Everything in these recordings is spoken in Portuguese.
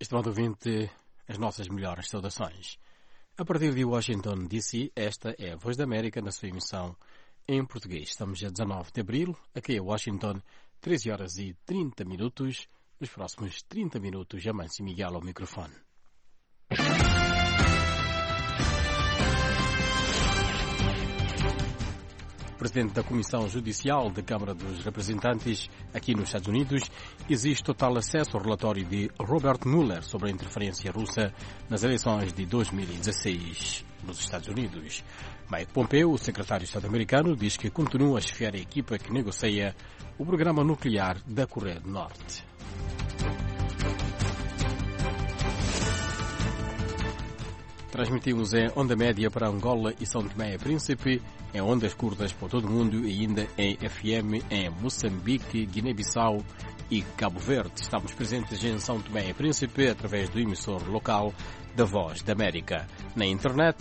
Estimado ouvinte, as nossas melhores saudações. A partir de Washington, D.C., esta é a Voz da América na sua emissão em português. Estamos a 19 de abril, aqui em Washington, 13 horas e 30 minutos. Nos próximos 30 minutos, Amâncio Miguel ao microfone. O presidente da Comissão Judicial da Câmara dos Representantes aqui nos Estados Unidos exige total acesso ao relatório de Robert Mueller sobre a interferência russa nas eleições de 2016 nos Estados Unidos. Mike Pompeo, o secretário de Estado americano, diz que continua a chefiar a equipa que negocia o programa nuclear da Coreia do Norte. Transmitimos em onda média para Angola e São Tomé e Príncipe, em ondas curtas para todo o mundo e ainda em FM em Moçambique, Guiné-Bissau e Cabo Verde. Estamos presentes em São Tomé e Príncipe através do emissor local da Voz da América. Na internet,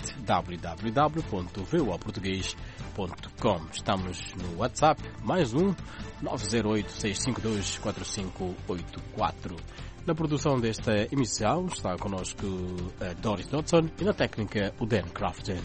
www.voaportugues.com. Estamos no WhatsApp, mais 908-652-4584. Na produção desta emissão está connosco a Doris Dodson e na técnica o Dan Crafton.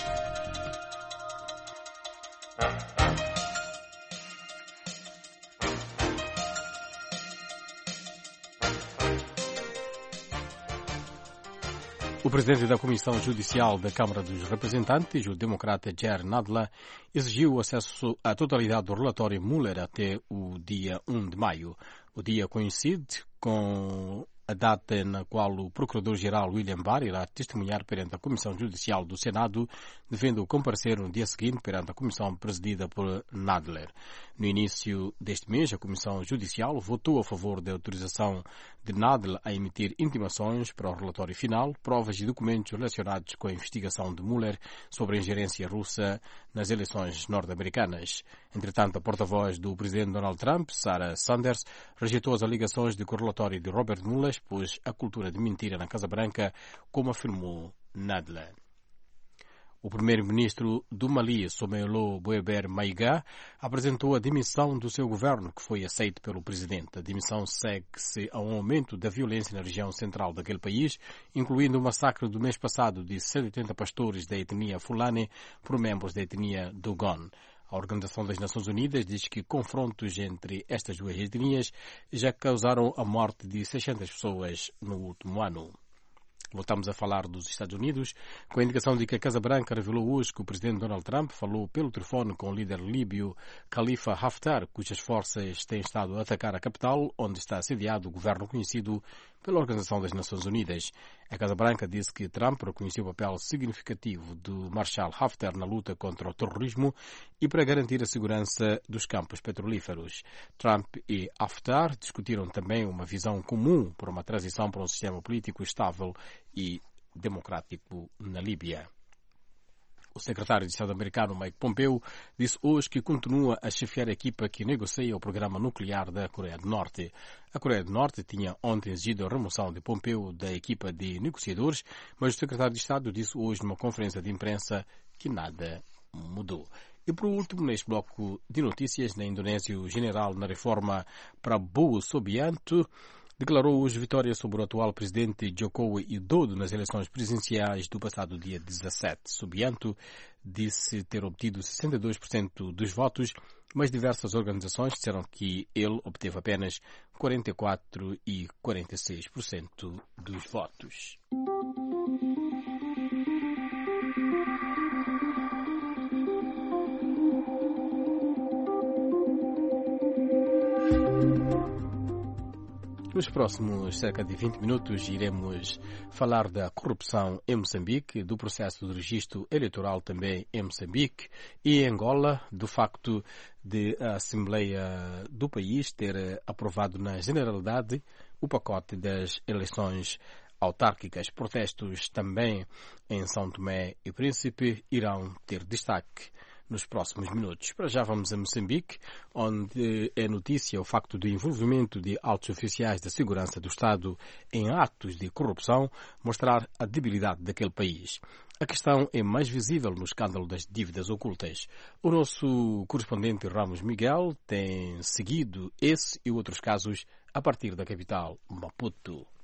O presidente da Comissão Judicial da Câmara dos Representantes, o democrata Jerry Nadler, exigiu o acesso à totalidade do relatório Mueller até o dia 1 de maio. O dia coincide com a data na qual o Procurador-Geral William Barr irá testemunhar perante a Comissão Judicial do Senado, devendo comparecer no dia seguinte perante a Comissão presidida por Nadler. No início deste mês, a Comissão Judicial votou a favor da autorização de Nadler a emitir intimações para o relatório final, provas e documentos relacionados com a investigação de Mueller sobre a ingerência russa nas eleições norte-americanas. Entretanto, a porta-voz do presidente Donald Trump, Sarah Sanders, rejeitou as alegações de que o relatório de Robert Mueller expôs a cultura de mentira na Casa Branca, como afirmou Nadler. O primeiro-ministro do Mali, Somelo Boeber Maïga, apresentou a demissão do seu governo, que foi aceito pelo presidente. A demissão segue-se a um aumento da violência na região central daquele país, incluindo o massacre do mês passado de 180 pastores da etnia Fulani por membros da etnia Dogon. A Organização das Nações Unidas diz que confrontos entre estas duas etnias já causaram a morte de 600 pessoas no último ano. Voltamos a falar dos Estados Unidos, com a indicação de que a Casa Branca revelou hoje que o presidente Donald Trump falou pelo telefone com o líder líbio Khalifa Haftar, cujas forças têm estado a atacar a capital, onde está sediado o governo conhecido pela Organização das Nações Unidas. A Casa Branca disse que Trump reconheceu o papel significativo do Marshal Haftar na luta contra o terrorismo e para garantir a segurança dos campos petrolíferos. Trump e Haftar discutiram também uma visão comum para uma transição para um sistema político estável e democrático na Líbia. O secretário de Estado americano Mike Pompeo disse hoje que continua a chefiar a equipa que negocia o programa nuclear da Coreia do Norte. A Coreia do Norte tinha ontem exigido a remoção de Pompeo da equipa de negociadores, mas o secretário de Estado disse hoje numa conferência de imprensa que nada mudou. E por último, neste bloco de notícias, na Indonésia, o general na reforma Prabowo Subianto declarou hoje vitória sobre o atual presidente Joko Widodo nas eleições presidenciais do passado dia 17. Subianto disse ter obtido 62% dos votos, mas diversas organizações disseram que ele obteve apenas 44% e 46% dos votos. Nos próximos cerca de 20 minutos iremos falar da corrupção em Moçambique, do processo de registro eleitoral também em Moçambique e em Angola, do facto de a Assembleia do país ter aprovado na generalidade o pacote das eleições autárquicas. Protestos também em São Tomé e Príncipe irão ter destaque nos próximos minutos. Para já vamos a Moçambique, onde é notícia o facto do envolvimento de altos oficiais da segurança do Estado em atos de corrupção mostrar a debilidade daquele país. A questão é mais visível no escândalo das dívidas ocultas. O nosso correspondente Ramos Miguel tem seguido esse e outros casos a partir da capital, Maputo. A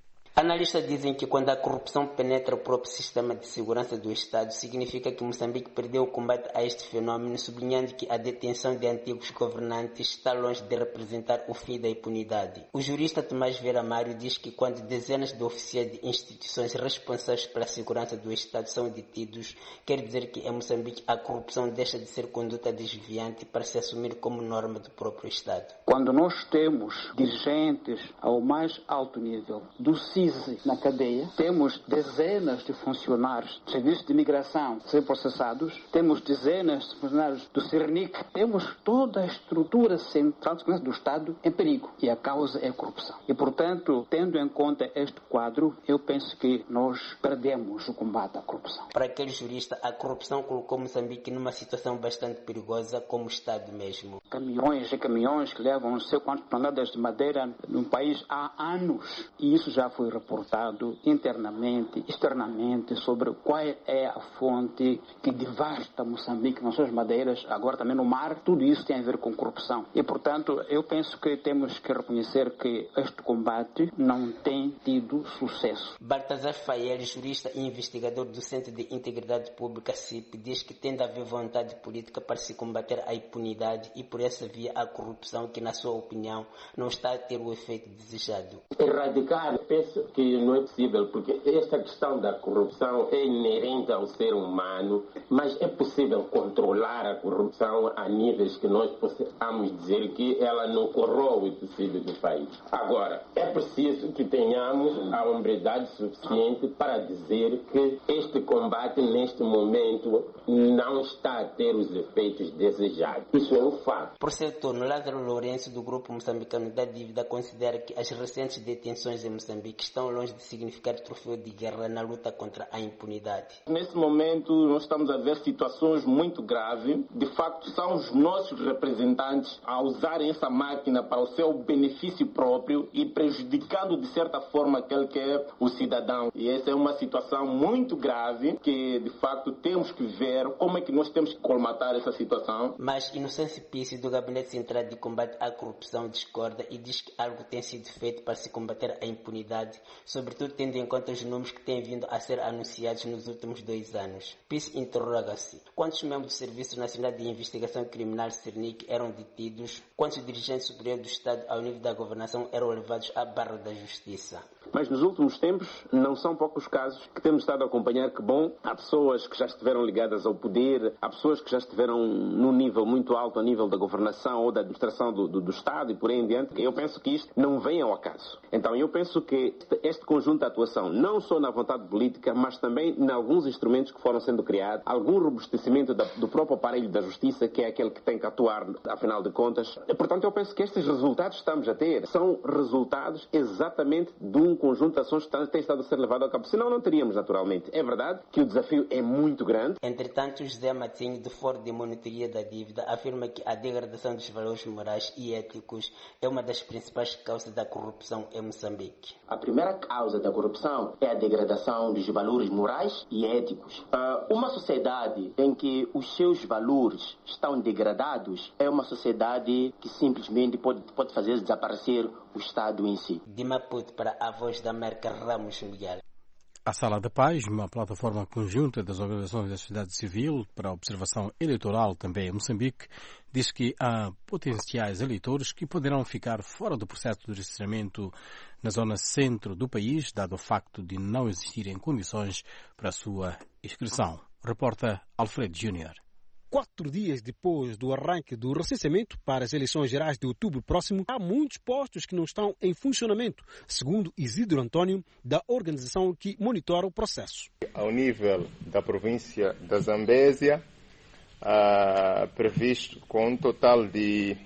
Analistas dizem que quando a corrupção penetra o próprio sistema de segurança do Estado, significa que Moçambique perdeu o combate a este fenômeno, sublinhando que a detenção de antigos governantes está longe de representar o fim da impunidade. O jurista Tomás Vieira Mário diz que quando dezenas de oficiais de instituições responsáveis pela segurança do Estado são detidos, quer dizer que em Moçambique a corrupção deixa de ser conduta desviante para se assumir como norma do próprio Estado. Quando nós temos dirigentes ao mais alto nível do CISI na cadeia, temos dezenas de funcionários do Serviço de Imigração a ser processados, temos dezenas de funcionários do CERNIC, temos toda a estrutura central de segurança do Estado em perigo e a causa é a corrupção. E, portanto, tendo em conta este quadro, eu penso que nós perdemos o combate à corrupção. Para aquele jurista, a corrupção colocou Moçambique numa situação bastante perigosa, como o Estado mesmo. Caminhões e caminhões que levam não sei quantas toneladas de madeira no país há anos. E isso já foi reportado internamente, externamente, sobre qual é a fonte que devasta Moçambique nas suas madeiras, agora também no mar. Tudo isso tem a ver com corrupção. E, portanto, eu penso que temos que reconhecer que este combate não tem tido sucesso. Baltazar Fael, jurista e investigador do Centro de Integridade Pública, CIP, diz que tem de haver vontade política para se combater a impunidade e, por essa via, a corrupção, que, na sua opinião, não está a ter o efeito desejado. Erradicar, penso que não é possível, porque esta questão da corrupção é inerente ao ser humano, mas é possível controlar a corrupção a níveis que nós possamos dizer que ela não corrói o tecido do país. Agora, é preciso que tenhamos a hombridade suficiente para dizer que este combate, neste momento, não está a ter os efeitos desejados. Isso é um fato. Por seu turno, Lázaro Lourenço, do Grupo Moçambicano da Dívida, considera que as recentes detenções em Moçambique estão longe de significar troféu de guerra na luta contra a impunidade. Nesse momento, nós estamos a ver situações muito graves. De facto, são os nossos representantes a usarem essa máquina para o seu benefício próprio e prejudicando, de certa forma, aquele que é o cidadão. E essa é uma situação muito grave que, de facto, temos que ver como é que nós temos que colmatar essa situação. Mas Inocêncio Pício, do Gabinete Central de Combate à Corrupção, discorda e diz que algo tem sido feito para se combater a impunidade, sobretudo tendo em conta os números que têm vindo a ser anunciados nos últimos 2 anos. Pício interroga-se: quantos membros do Serviço Nacional de Investigação Criminal, CERNIC, eram detidos? Quantos dirigentes superiores do Estado ao nível da governação eram levados à barra da justiça? Mas nos últimos tempos, não são poucos casos que temos estado a acompanhar que, bom, há pessoas que já estiveram ligadas ao poder, há pessoas que já estiveram num nível muito alto, a nível da governação ou da administração do Estado e por aí em diante. Eu penso que isto não vem ao acaso. Então eu penso que este conjunto de atuação, não só na vontade política, mas também em alguns instrumentos que foram sendo criados, algum robustecimento do próprio aparelho da justiça, que é aquele que tem que atuar, afinal de contas. Portanto, eu penso que estes resultados que estamos a ter são resultados exatamente de um conjunto de ações que tem estado a ser levado a cabo. Senão não teríamos, naturalmente. É verdade que o desafio é muito grande. Entretanto, José Matinho, do Fórum de Monitoria da Dívida, afirma que a degradação dos valores morais e éticos é uma das principais causas da corrupção em Moçambique. A primeira causa da corrupção é a degradação dos valores morais e éticos. Uma sociedade em que os seus valores estão degradados é uma sociedade que simplesmente pode fazer desaparecer o Estado em si. De Maputo para a Voz da América, Ramos Miguel. A Sala da Paz, uma plataforma conjunta das organizações da sociedade civil para a observação eleitoral também em Moçambique, diz que há potenciais eleitores que poderão ficar fora do processo de registramento na zona centro do país, dado o facto de não existirem condições para a sua inscrição. Reporta Alfredo Júnior. 4 dias depois do arranque do recenseamento para as eleições gerais de outubro próximo, há muitos postos que não estão em funcionamento, segundo Isidro Antônio, da organização que monitora o processo. Ao nível da província da Zambésia, previsto com um total de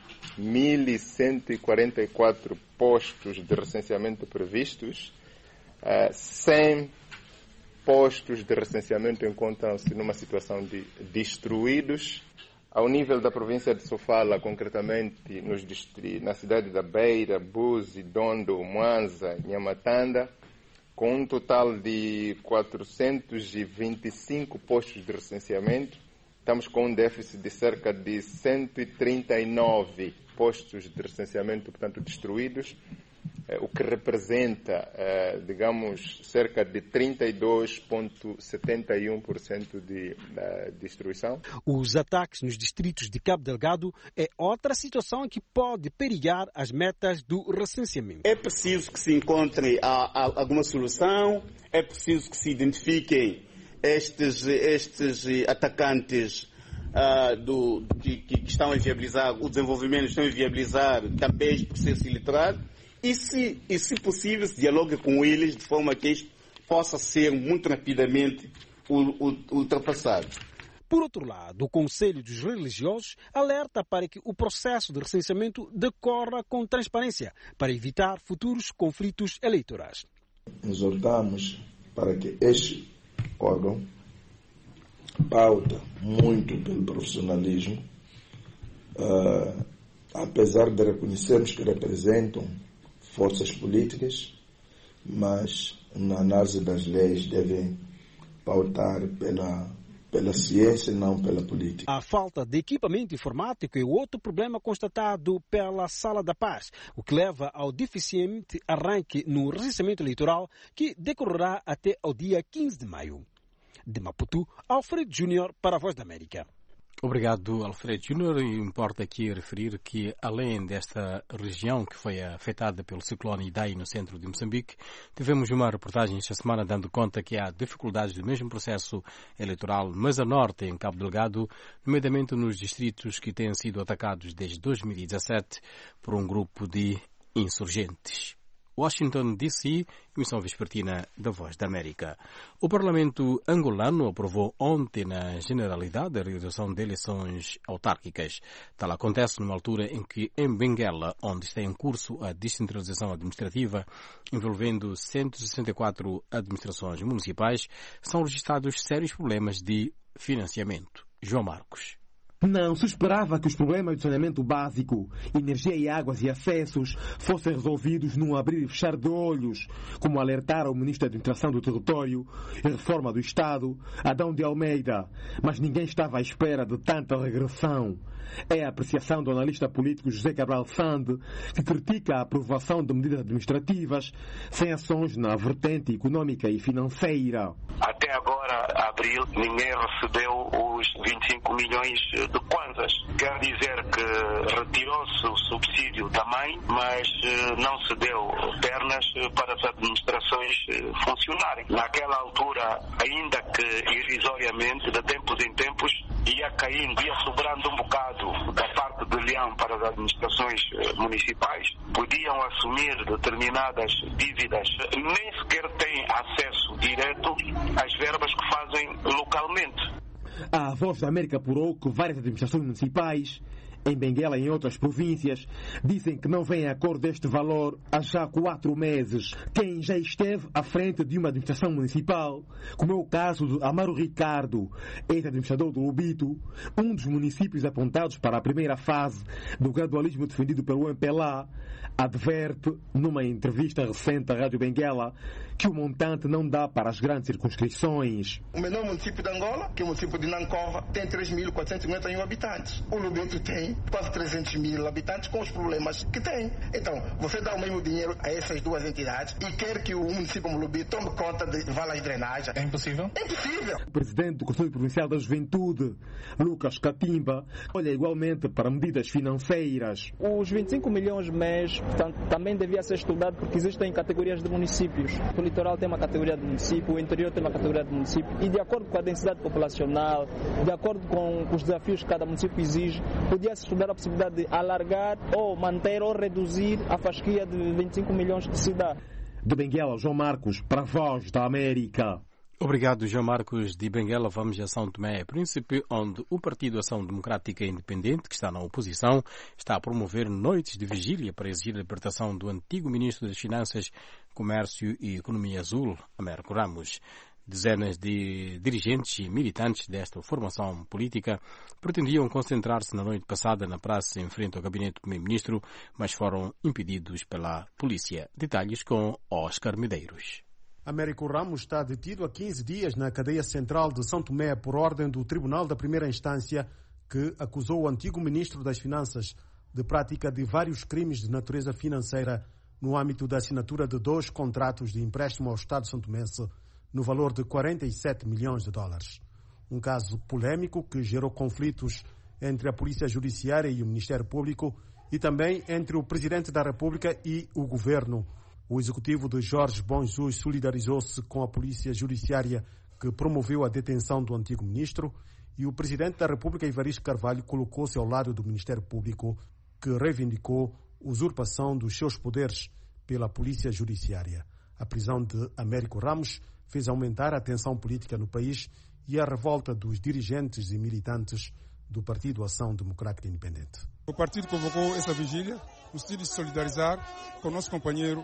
1.144 postos de recenseamento previstos, 100 postos de recenseamento encontram-se numa situação de destruídos. Ao nível da província de Sofala, concretamente na cidade da Beira, Buzi, Dondo, Mwanza, Nhamatanda, com um total de 425 postos de recenseamento, estamos com um déficit de cerca de 139 postos de recenseamento, portanto, destruídos. o que representa, digamos, cerca de 32,71% de destruição. Os ataques nos distritos de Cabo Delgado é outra situação que pode perigar as metas do recenseamento. É preciso que se encontre alguma solução, é preciso que se identifiquem estes atacantes que estão a inviabilizar o desenvolvimento, estão a inviabilizar também este processo eleitoral. E se possível, se dialogue com eles de forma que isto possa ser muito rapidamente ultrapassado. Por outro lado, o Conselho dos Religiosos alerta para que o processo de recenseamento decorra com transparência, para evitar futuros conflitos eleitorais. Exortamos para que este órgão pauta muito pelo profissionalismo, apesar de reconhecermos que representam forças políticas, mas na análise das leis devem pautar pela ciência e não pela política. A falta de equipamento informático é outro problema constatado pela Sala da Paz, o que leva ao deficiente arranque no recenseamento eleitoral que decorrerá até ao dia 15 de maio. De Maputo, Alfredo Júnior para a Voz da América. Obrigado, Alfredo Júnior. Importa aqui referir que, além desta região que foi afetada pelo ciclone Idai no centro de Moçambique, tivemos uma reportagem esta semana dando conta que há dificuldades do mesmo processo eleitoral, mas a norte, em Cabo Delgado, nomeadamente nos distritos que têm sido atacados desde 2017 por um grupo de insurgentes. Washington, D.C., emissão vespertina da Voz da América. O Parlamento angolano aprovou ontem, na generalidade, a realização de eleições autárquicas. Tal acontece numa altura em que, em Benguela, onde está em curso a descentralização administrativa, envolvendo 164 administrações municipais, são registrados sérios problemas de financiamento. João Marcos. Não se esperava que os problemas de saneamento básico, energia e águas e acessos fossem resolvidos num abrir e fechar de olhos, como alertara o Ministro da Administração do Território e Reforma do Estado, Adão de Almeida. Mas ninguém estava à espera de tanta regressão. É a apreciação do analista político José Cabral Sande, que critica a aprovação de medidas administrativas sem ações na vertente econômica e financeira. Até agora, abril, ninguém recebeu os 25 milhões de kwanzas. Quer dizer que retirou-se o subsídio da mãe, mas não se deu pernas para as administrações funcionarem. Naquela altura, ainda que irrisoriamente, de tempos em tempos, ia caindo, ia sobrando um bocado da parte de leão para as administrações municipais, podiam assumir determinadas dívidas, nem sequer têm acesso direto às verbas que fazem localmente. A Voz da América apurou que várias administrações municipais, em Benguela e em outras províncias, dizem que não vêm a cor deste valor há já 4 meses. Quem já esteve à frente de uma administração municipal, como é o caso de Amaro Ricardo, ex-administrador do Lubito, um dos municípios apontados para a primeira fase do gradualismo defendido pelo MPLA, adverte, numa entrevista recente à Rádio Benguela, que o montante não dá para as grandes circunscrições. O menor município de Angola, que é o município de Nancova, tem 3.451 habitantes. O Lubito tem quase 300 mil habitantes com os problemas que tem. Então, você dá o mesmo dinheiro a essas duas entidades e quer que o município como Lubito tome conta de valas de drenagem. É impossível? É impossível. O presidente do Conselho Provincial da Juventude, Lucas Catimba, olha igualmente para medidas financeiras. Os 25 milhões mês, portanto, também devia ser estudado porque existem categorias de municípios. O litoral tem uma categoria de município, o interior tem uma categoria de município e de acordo com a densidade populacional, de acordo com os desafios que cada município exige, podia-se estudar a possibilidade de alargar ou manter ou reduzir a fasquia de 25 milhões que se dá. De Benguela, João Marcos, para a Voz da América. Obrigado, João Marcos. De Benguela vamos a São Tomé e Príncipe, onde o Partido Ação Democrática Independente, que está na oposição, está a promover noites de vigília para exigir a libertação do antigo Ministro das Finanças, Comércio e Economia Azul, Américo Ramos. Dezenas de dirigentes e militantes desta formação política pretendiam concentrar-se na noite passada na praça em frente ao gabinete do primeiro-ministro, mas foram impedidos pela polícia. Detalhes com Oscar Medeiros. Américo Ramos está detido há 15 dias na cadeia central de São Tomé por ordem do Tribunal da Primeira Instância, que acusou o antigo ministro das Finanças de prática de vários crimes de natureza financeira no âmbito da assinatura de 2 contratos de empréstimo ao Estado santomense no valor de 47 milhões de dólares. Um caso polêmico que gerou conflitos entre a Polícia Judiciária e o Ministério Público e também entre o Presidente da República e o Governo. O executivo de Jorge Bom Jesus solidarizou-se com a Polícia Judiciária que promoveu a detenção do antigo ministro e o Presidente da República, Evaristo Carvalho, colocou-se ao lado do Ministério Público que reivindicou usurpação dos seus poderes pela Polícia Judiciária. A prisão de Américo Ramos fez aumentar a tensão política no país e a revolta dos dirigentes e militantes do Partido Ação Democrática Independente. O partido convocou essa vigília no sentido de se solidarizar com o nosso companheiro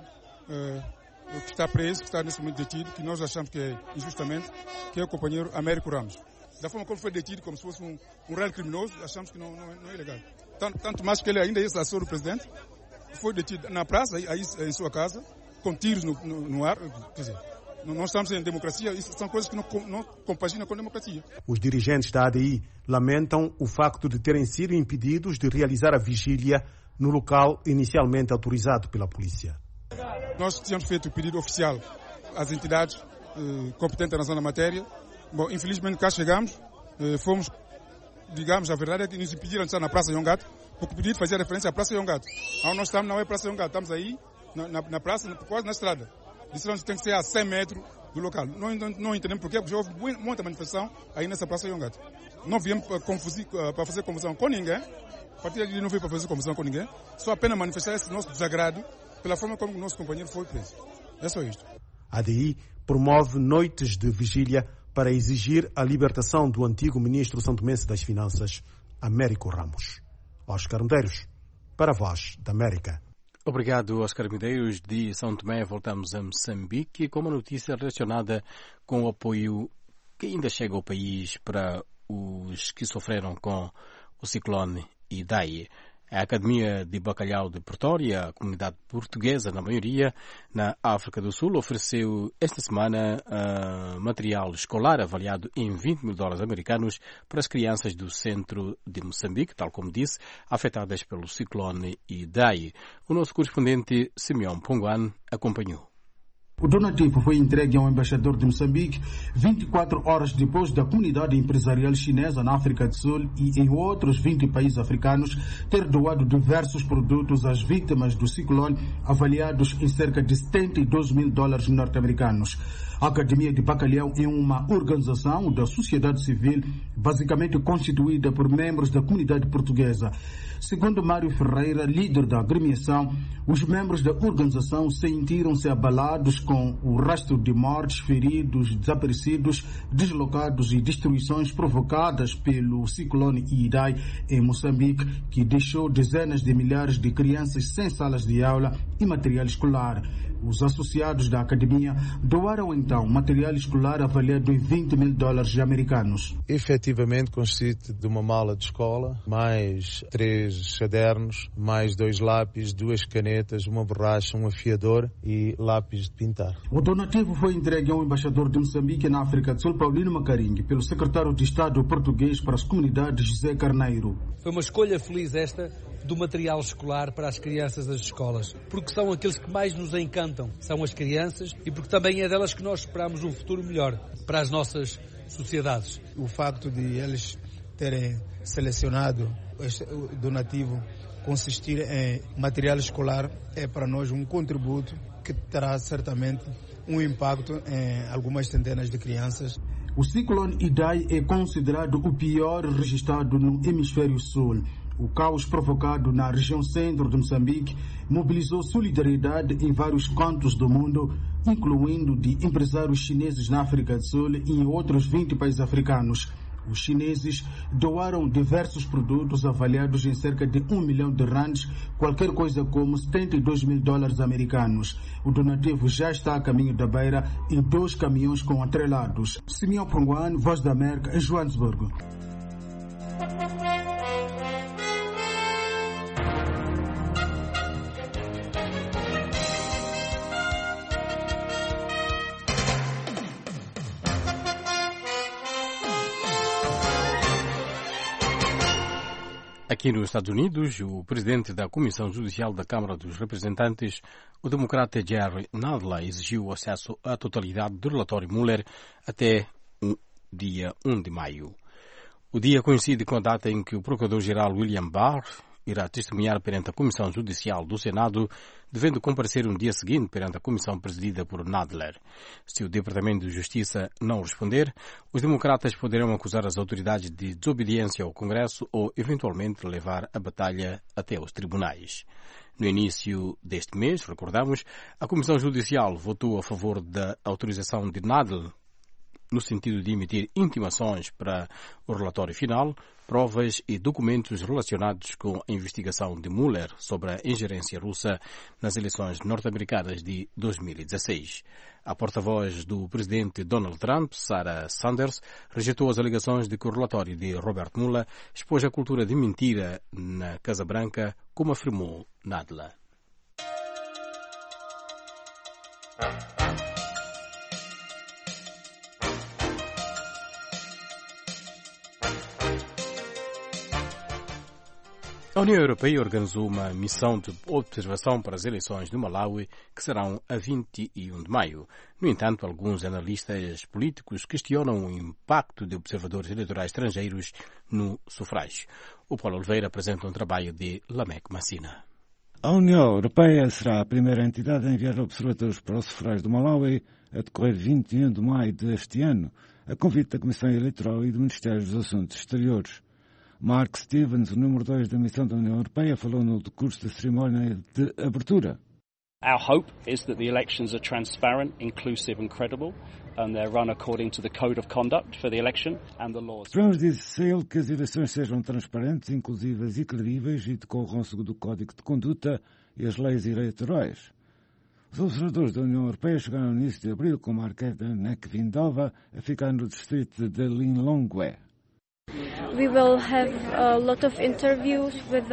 que está preso, que está nesse momento detido, que nós achamos que é injustamente, que é o companheiro Américo Ramos. Da forma como foi detido, como se fosse um real criminoso, achamos que não é legal. Tanto mais que ele ainda é assessor do presidente, foi detido na praça, aí em sua casa, com tiros no ar, quer dizer, nós estamos em democracia, isso são coisas que não compaginam com a democracia. Os dirigentes da ADI lamentam o facto de terem sido impedidos de realizar a vigília no local inicialmente autorizado pela polícia. Nós tínhamos feito o pedido oficial às entidades competentes na zona da matéria. Bom, infelizmente cá chegamos, fomos, digamos, a verdade é que nos impediram de estar na Praça Yongato, porque o pedido fazia referência à Praça Yongato. Onde nós estamos não é Praça Yongato, estamos aí na praça, quase na estrada. Disseram que tem que ser a 100 metros do local. Não entendemos porquê, porque já houve muita manifestação aí nessa Praça Yongato. Não viemos para fazer confusão com ninguém, a partir dali não veio para fazer confusão com ninguém, só apenas manifestar esse nosso desagrado pela forma como o nosso companheiro foi preso. É só isto. A ADI promove noites de vigília para exigir a libertação do antigo ministro santomense das Finanças, Américo Ramos. Oscar Medeiros, para a Voz da América. Obrigado, Oscar Medeiros. De São Tomé voltamos a Moçambique com uma notícia relacionada com o apoio que ainda chega ao país para os que sofreram com o ciclone Idai. A Academia de Bacalhau de Pretória, a comunidade portuguesa, na maioria, na África do Sul, ofereceu esta semana material escolar avaliado em 20 mil dólares americanos para as crianças do centro de Moçambique, tal como disse, afetadas pelo ciclone Idai. O nosso correspondente, Simeão Ponguan, acompanhou. O donativo foi entregue ao embaixador de Moçambique 24 horas depois da comunidade empresarial chinesa na África do Sul e em outros 20 países africanos ter doado diversos produtos às vítimas do ciclone, avaliados em cerca de 72 mil dólares norte-americanos. A Academia de Bacalhau é uma organização da sociedade civil basicamente constituída por membros da comunidade portuguesa. Segundo Mário Ferreira, líder da agremiação, os membros da organização sentiram-se abalados com o rastro de mortes, feridos, desaparecidos, deslocados e destruições provocadas pelo ciclone Idai em Moçambique, que deixou dezenas de milhares de crianças sem salas de aula e material escolar. Os associados da academia doaram então material escolar avaliado em 20 mil dólares americanos. Efetivamente consiste de uma mala de escola, mais 3 cadernos, mais 2 lápis, 2 canetas, uma borracha, um afiador e lápis de pintar. O donativo foi entregue ao embaixador de Moçambique na África do Sul, Paulino Macarinho, pelo secretário de Estado português para as comunidades, José Carneiro. Foi uma escolha feliz esta do material escolar para as crianças das escolas, porque são aqueles que mais nos encantam, são as crianças, e porque também é delas que nós esperamos um futuro melhor para as nossas sociedades. O facto de eles terem selecionado este donativo consistir em material escolar é para nós um contributo que terá certamente um impacto em algumas centenas de crianças. O ciclone Idai é considerado o pior registrado no hemisfério sul. O caos provocado na região centro de Moçambique mobilizou solidariedade em vários cantos do mundo, incluindo de empresários chineses na África do Sul e em outros 20 países africanos. Os chineses doaram diversos produtos avaliados em cerca de 1 milhão de rands, qualquer coisa como 72 mil dólares americanos. O donativo já está a caminho da Beira em 2 caminhões com atrelados. Simeão Ponguan, Voz da América, em Joanesburgo. Aqui nos Estados Unidos, o presidente da Comissão Judicial da Câmara dos Representantes, o democrata Jerry Nadler, exigiu acesso à totalidade do relatório Mueller até o dia 1 de maio. O dia coincide com a data em que o procurador-geral William Barr irá testemunhar perante a Comissão Judicial do Senado, devendo comparecer no dia seguinte perante a comissão presidida por Nadler. Se o Departamento de Justiça não responder, os democratas poderão acusar as autoridades de desobediência ao Congresso ou, eventualmente, levar a batalha até os tribunais. No início deste mês, recordamos, a Comissão Judicial votou a favor da autorização de Nadler no sentido de emitir intimações para o relatório final, provas e documentos relacionados com a investigação de Mueller sobre a ingerência russa nas eleições norte-americanas de 2016. A porta-voz do presidente Donald Trump, Sarah Sanders, rejeitou as alegações de que o relatório de Robert Mueller expôs a cultura de mentira na Casa Branca, como afirmou Nadler. A União Europeia organizou uma missão de observação para as eleições do Malawi, que serão a 21 de maio. No entanto, alguns analistas políticos questionam o impacto de observadores eleitorais estrangeiros no sufrágio. O Paulo Oliveira apresenta um trabalho de Lamek Massina. A União Europeia será a primeira entidade a enviar observadores para o sufrágio do Malawi a decorrer 21 de maio deste ano, a convite da Comissão Eleitoral e do Ministério dos Assuntos Exteriores. Mark Stevens, o número 2 da missão da União Europeia, falou no decurso da cerimónia de abertura. Our hope is that the elections are transparent, inclusive and credible, and they're run according to the code of conduct for the election and the laws. Esperamos, disse ele, que as eleições sejam transparentes, inclusivas e credíveis e decorram segundo o Código de Conduta e as leis eleitorais. Os observadores da União Europeia chegaram no início de abril com Markéta Nekvindova a ficar no distrito de Lilongwe. We will have a lot of interviews with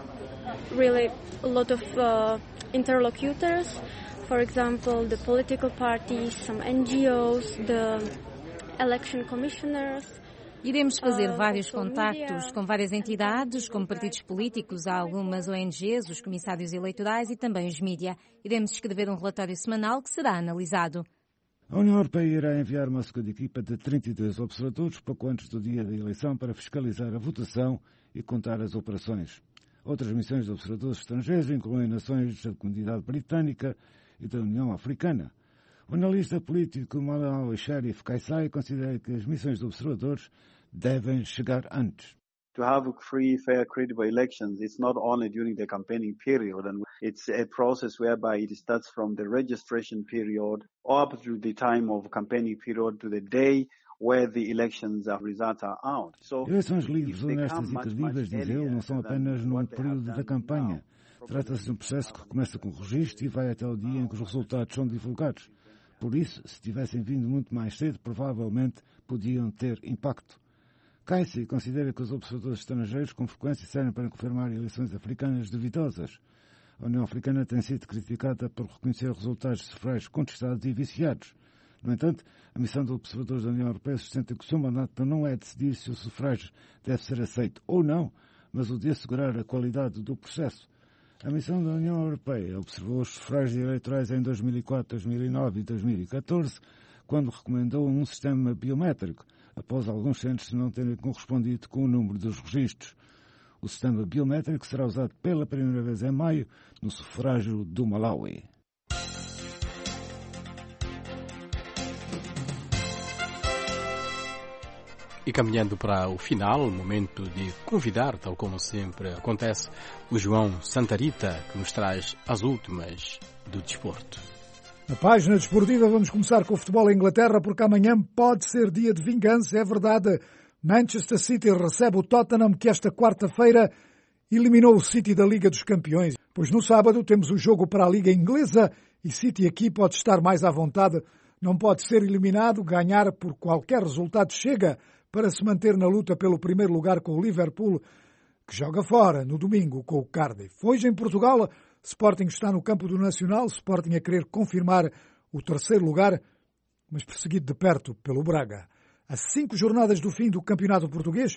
really a lot of interlocutors, for example, the political parties, some NGOs, the election commissioners. Iremos fazer vários contactos com várias entidades, como partidos políticos, algumas ONGs, os comissários eleitorais e também os mídia. Iremos escrever um relatório semanal que será analisado. A União Europeia irá enviar uma segunda equipa de 32 observadores pouco antes do dia da eleição para fiscalizar a votação e contar as operações. Outras missões de observadores estrangeiros incluem nações da Comunidade Britânica e da União Africana. O analista político Malawi Sharif Kaisai considera que as missões de observadores devem chegar antes. To have free, fair, credible elections, it's not only during the campaigning period, and it's a process whereby it starts from the registration period up to the time of campaigning period to the day where the elections results are out. Eleições livres, honestas e credíveis, diz ele, não são apenas no período da campanha. Trata-se de um processo que começa com o registro e vai até o dia em que os resultados são divulgados. Por isso, se tivessem vindo muito mais cedo, provavelmente podiam ter impacto. Kaisi considera que os observadores estrangeiros com frequência servem para confirmar eleições africanas duvidosas. A União Africana tem sido criticada por reconhecer resultados de sufrágios contestados e viciados. No entanto, a missão de observadores da União Europeia sustenta que o seu mandato não é decidir se o sufrágio deve ser aceito ou não, mas o de assegurar a qualidade do processo. A missão da União Europeia observou os sufrágios eleitorais em 2004, 2009 e 2014, quando recomendou um sistema biométrico, após alguns centros não terem correspondido com o número dos registros. O sistema biométrico será usado pela primeira vez em maio no sufrágio do Malawi. E caminhando para o final, o momento de convidar, tal como sempre acontece, o João Santarita, que nos traz as últimas do desporto. Na página desportiva vamos começar com o futebol em Inglaterra, porque amanhã pode ser dia de vingança, é verdade. Manchester City recebe o Tottenham, que esta quarta-feira eliminou o City da Liga dos Campeões. Pois no sábado temos o jogo para a Liga Inglesa e City aqui pode estar mais à vontade. Não pode ser eliminado, ganhar por qualquer resultado chega para se manter na luta pelo primeiro lugar com o Liverpool, que joga fora no domingo com o Cardiff. Hoje em Portugal, Sporting está no campo do Nacional, Sporting a querer confirmar o terceiro lugar, mas perseguido de perto pelo Braga. A 5 jornadas do fim do campeonato português,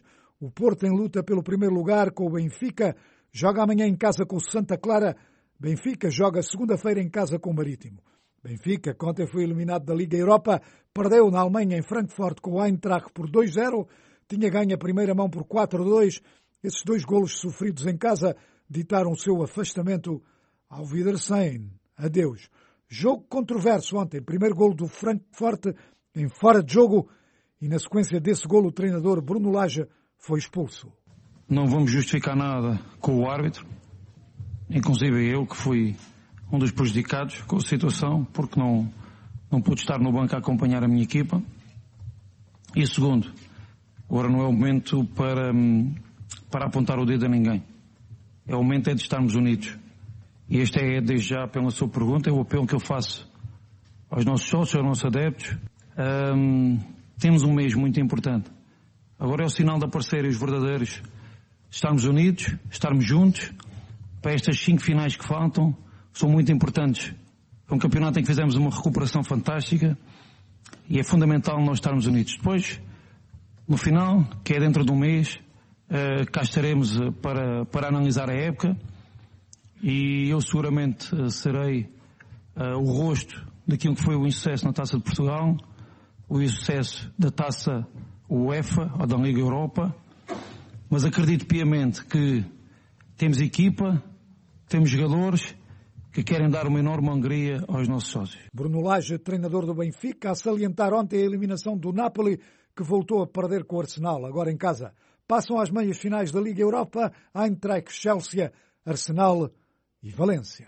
O Porto em luta pelo primeiro lugar com o Benfica. Joga amanhã em casa com o Santa Clara. Benfica joga segunda-feira em casa com o Marítimo. Benfica, que ontem foi eliminado da Liga Europa, perdeu na Alemanha em Frankfurt com o Eintracht por 2-0. Tinha ganho a primeira mão por 4-2. Esses 2 golos sofridos em casa ditaram o seu afastamento ao Wiedersehen. Adeus. Jogo controverso ontem. Primeiro golo do Frankfurt em fora de jogo e na sequência desse golo o treinador Bruno Lage foi expulso. Não vamos justificar nada com o árbitro. Inclusive eu que fui um dos prejudicados com a situação porque não pude estar no banco a acompanhar a minha equipa. E segundo, agora não é o momento para apontar o dedo a ninguém. É o momento de estarmos unidos. E este é, desde já, pela sua pergunta, é o apelo que eu faço aos nossos sócios, aos nossos adeptos. Temos um mês muito importante. Agora é o sinal de aparecerem os verdadeiros. Estarmos unidos, estarmos juntos, para estas 5 finais que faltam, são muito importantes. É um campeonato em que fizemos uma recuperação fantástica e é fundamental nós estarmos unidos. Depois, no final, que é dentro de um mês, cá estaremos para analisar a época e eu seguramente serei o rosto daquilo que foi o insucesso na Taça de Portugal, o insucesso da Taça UEFA ou da Liga Europa, mas acredito piamente que temos equipa, temos jogadores que querem dar uma enorme alegria aos nossos sócios. Bruno Lage, treinador do Benfica, a salientar ontem a eliminação do Napoli, que voltou a perder com o Arsenal, agora em casa. Passam às meias finais da Liga Europa, Eintracht, Chelsea, Arsenal e Valência.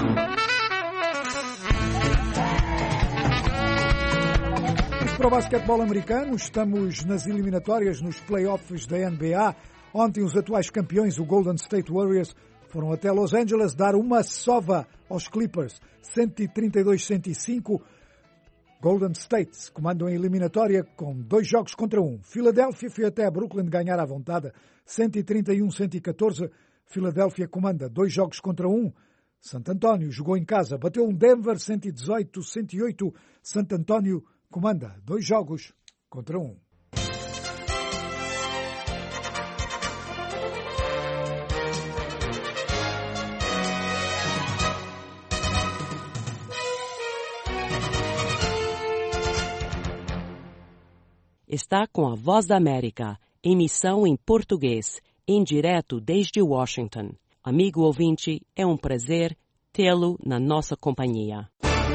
Mas para o basquetebol americano, estamos nas eliminatórias nos playoffs da NBA. Ontem os atuais campeões, o Golden State Warriors, foram até Los Angeles dar uma sova aos Clippers, 132-105. Golden State comandam a eliminatória com 2 jogos contra 1. Filadélfia foi até Brooklyn ganhar à vontade, 131-114. Filadélfia comanda 2 jogos contra 1. Santo António jogou em casa, bateu um Denver 118-108. Santo António comanda 2 jogos contra 1. Está com a Voz da América, emissão em português, em direto desde Washington. Amigo ouvinte, é um prazer tê-lo na nossa companhia.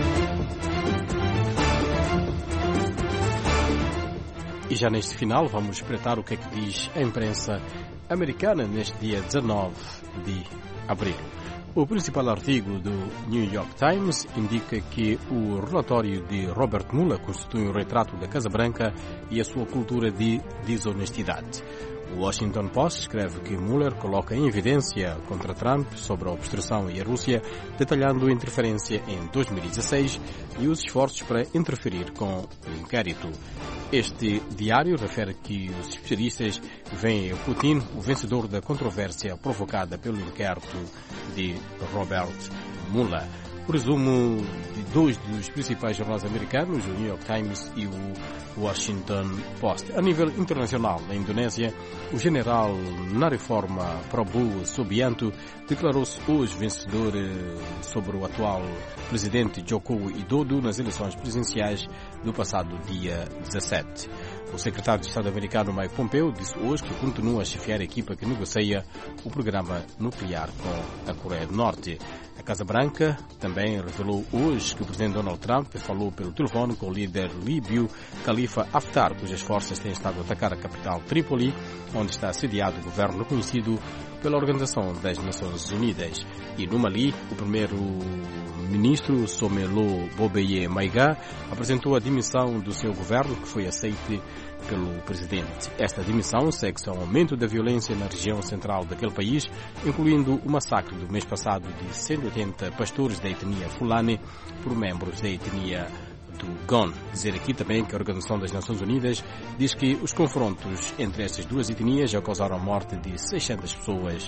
E já neste final vamos espreitar o que é que diz a imprensa americana neste dia 19 de abril. O principal artigo do New York Times indica que o relatório de Robert Mueller constitui um retrato da Casa Branca e a sua cultura de desonestidade. O Washington Post escreve que Mueller coloca em evidência contra Trump sobre a obstrução e a Rússia, detalhando a interferência em 2016 e os esforços para interferir com o inquérito. Este diário refere que os especialistas veem Putin o vencedor da controvérsia provocada pelo inquérito de Robert Mueller. O resumo de 2 dos principais jornais americanos, o New York Times e o Washington Post. A nível internacional, na Indonésia, o general na reforma Prabowo Subianto declarou-se hoje vencedor sobre o atual presidente Joko Widodo nas eleições presidenciais do passado dia 17. O secretário de Estado americano Mike Pompeo disse hoje que continua a chefiar a equipa que negocia o programa nuclear com a Coreia do Norte. A Casa Branca também revelou hoje que o presidente Donald Trump falou pelo telefone com o líder líbio Khalifa Haftar, cujas forças têm estado a atacar a capital Trípoli, onde está sediado o governo reconhecido pela Organização das Nações Unidas. E no Mali, o primeiro-ministro Somelo Bobeye Maïga apresentou a dimissão do seu governo, que foi aceite pelo presidente. Esta dimissão segue-se ao aumento da violência na região central daquele país, incluindo o massacre do mês passado de 180 pastores da etnia Fulani por membros da etnia do Gon. Dizer aqui também que a Organização das Nações Unidas diz que os confrontos entre estas duas etnias já causaram a morte de 600 pessoas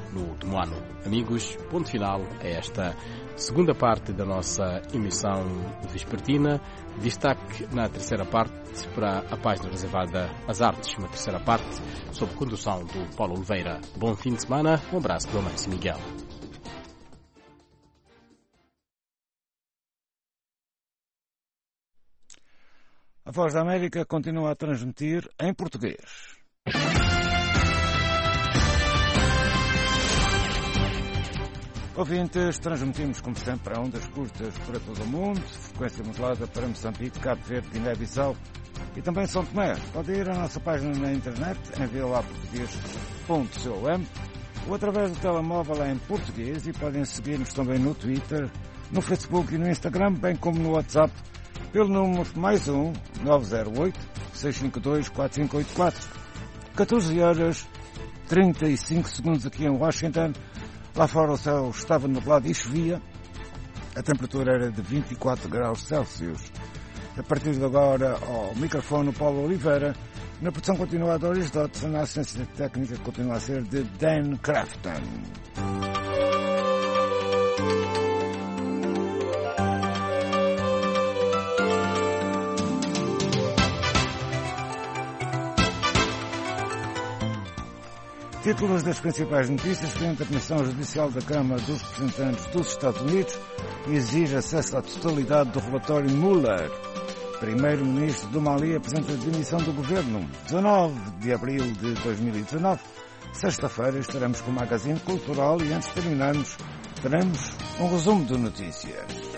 no Temuano. Amigos, ponto final a esta segunda parte da nossa emissão vespertina. Destaque na terceira parte para a página reservada às artes, uma terceira parte sob condução do Paulo Oliveira. Bom fim de semana, um abraço do Amancio Miguel. A Voz da América continua a transmitir em português. Ouvintes, transmitimos como sempre a ondas curtas para todo o mundo, frequência modulada para Moçambique, Cabo Verde, Guiné-Bissau e também São Tomé. Pode ir à nossa página na internet em voaportugues.com ou através do telemóvel em português, e podem seguir-nos também no Twitter, no Facebook e no Instagram, bem como no WhatsApp, pelo número +1 908 652 4584. 14 horas 35 segundos aqui em Washington. Lá fora o céu estava nublado e chovia. A temperatura era de 24 graus Celsius. A partir de agora, ao microfone, o Paulo Oliveira. Na produção continua a Doris Dodson. Na assistência técnica continua a ser de Dan Crafton. Títulos das principais notícias. Presidente da Comissão Judicial da Câmara dos Representantes dos Estados Unidos exige acesso à totalidade do relatório Mueller. Primeiro-ministro do Mali apresenta a demissão do governo. 19 de abril de 2019, sexta-feira, estaremos com o Magazine Cultural e antes de terminarmos, teremos um resumo de notícias.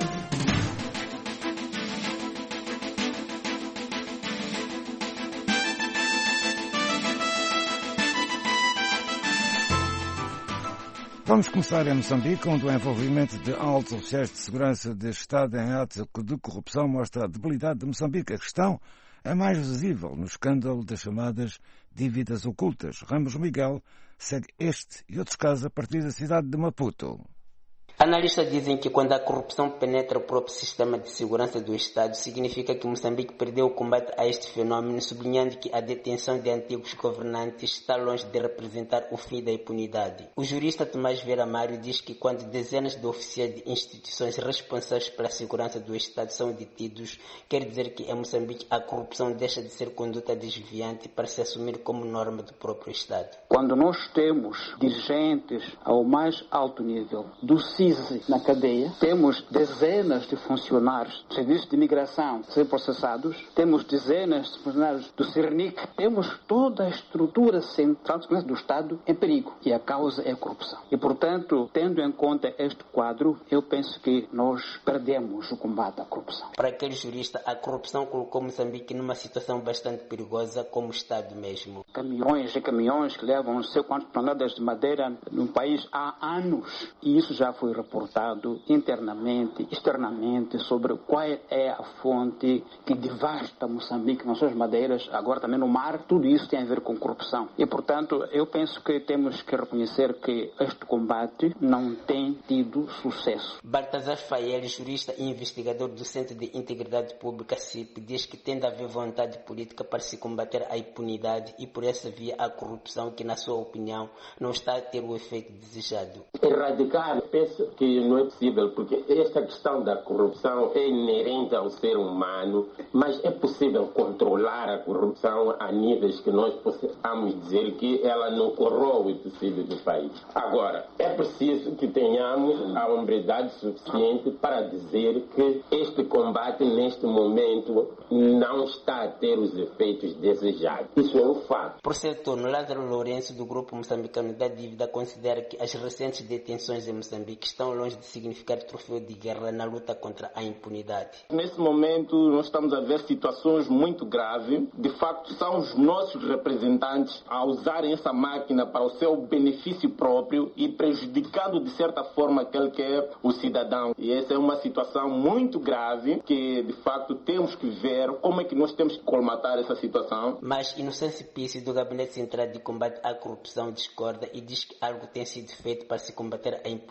Vamos começar em Moçambique, onde o envolvimento de altos oficiais de segurança de Estado em atos de corrupção mostra a debilidade de Moçambique. A questão é mais visível no escândalo das chamadas dívidas ocultas. Ramos Miguel segue este e outros casos a partir da cidade de Maputo. Analistas dizem que quando a corrupção penetra o próprio sistema de segurança do Estado, significa que Moçambique perdeu o combate a este fenômeno, sublinhando que a detenção de antigos governantes está longe de representar o fim da impunidade. O jurista Tomás Vieira Mário diz que quando dezenas de oficiais de instituições responsáveis pela segurança do Estado são detidos, quer dizer que em Moçambique a corrupção deixa de ser conduta desviante para se assumir como norma do próprio Estado. Quando nós temos dirigentes ao mais alto nível do CIS na cadeia, temos dezenas de funcionários do Serviço de Imigração a ser processados, temos dezenas de funcionários do CERNIC, temos toda a estrutura central de segurança do Estado em perigo e a causa é a corrupção. E, portanto, tendo em conta este quadro, eu penso que nós perdemos o combate à corrupção. Para aquele jurista, a corrupção colocou Moçambique numa situação bastante perigosa como Estado mesmo. Caminhões e caminhões que levam não sei quantas toneladas de madeira no país há anos, e isso já foi reportado internamente, externamente, sobre qual é a fonte que devasta Moçambique nas suas madeiras, agora também no mar. Tudo isso tem a ver com corrupção. E, portanto, eu penso que temos que reconhecer que este combate não tem tido sucesso. Baltazar Fael, jurista e investigador do Centro de Integridade Pública, CIP, diz que tem de haver vontade política para se combater a impunidade e, por essa via, a corrupção, que, na sua opinião, não está a ter o efeito desejado. Erradicar, penso que não é possível, porque esta questão da corrupção é inerente ao ser humano, mas é possível controlar a corrupção a níveis que nós possamos dizer que ela não corrói o tecido do país. Agora, é preciso que tenhamos a hombridade suficiente para dizer que este combate, neste momento, não está a ter os efeitos desejados. Isso é um fato. Por seu turno, Lázaro Lourenço, do Grupo Moçambicano da Dívida, considera que as recentes detenções em Moçambique estão longe de significar troféu de guerra na luta contra a impunidade. Nesse momento, nós estamos a ver situações muito graves. De facto, são os nossos representantes a usarem essa máquina para o seu benefício próprio e prejudicando, de certa forma, aquele que é o cidadão. E essa é uma situação muito grave que, de facto, temos que ver como é que nós temos que colmatar essa situação. Mas Inocêncio Pisse, do Gabinete Central de Combate à Corrupção, discorda e diz que algo tem sido feito para se combater a impunidade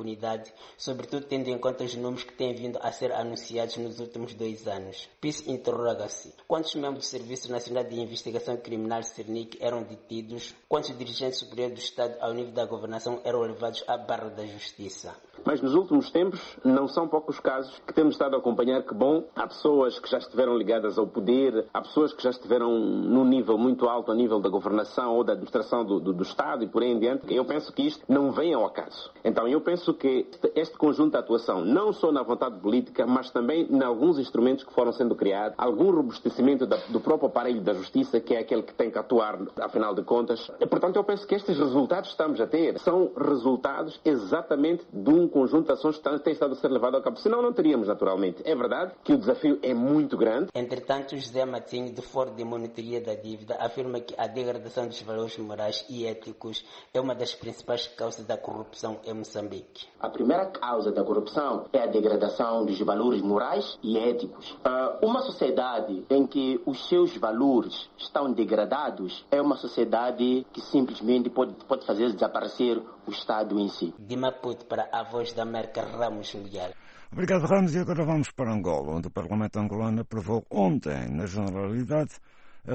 preocupante, sobretudo tendo em conta os números que têm vindo a ser anunciados nos últimos 2 anos. PIS interroga-se: quantos membros do Serviço Nacional de Investigação Criminal SERNIC eram detidos? Quantos dirigentes superiores do Estado ao nível da governação eram levados à barra da justiça? Mas nos últimos tempos, não são poucos casos que temos estado a acompanhar que, bom, há pessoas que já estiveram ligadas ao poder, há pessoas que já estiveram num nível muito alto, a nível da governação ou da administração do Estado e por aí em diante. Eu penso que isto não vem ao acaso. Então eu penso que este conjunto de atuação, não só na vontade política, mas também em alguns instrumentos que foram sendo criados, algum robustecimento do próprio aparelho da justiça, que é aquele que tem que atuar, afinal de contas. E, portanto, eu penso que estes resultados que estamos a ter são resultados exatamente de um conjunto de ações que tem estado a ser levado a cabo. Senão não teríamos, naturalmente. É verdade que o desafio é muito grande. Entretanto, José Matinho, do Fórum de Monitoria da Dívida, afirma que a degradação dos valores morais e éticos é uma das principais causas da corrupção em Moçambique. A primeira causa da corrupção é a degradação dos valores morais e éticos. Uma sociedade em que os seus valores estão degradados é uma sociedade que simplesmente pode fazer desaparecer o Estado em si. De Maputo para a Voz da América, Ramos Miguel. Obrigado, Ramos. E agora vamos para Angola, onde o Parlamento angolano aprovou ontem, na Generalidade, a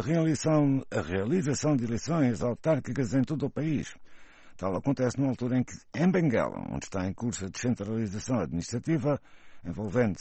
realização de eleições autárquicas em todo o país. Tal acontece numa altura em que, em Benguela, onde está em curso a descentralização administrativa, envolvendo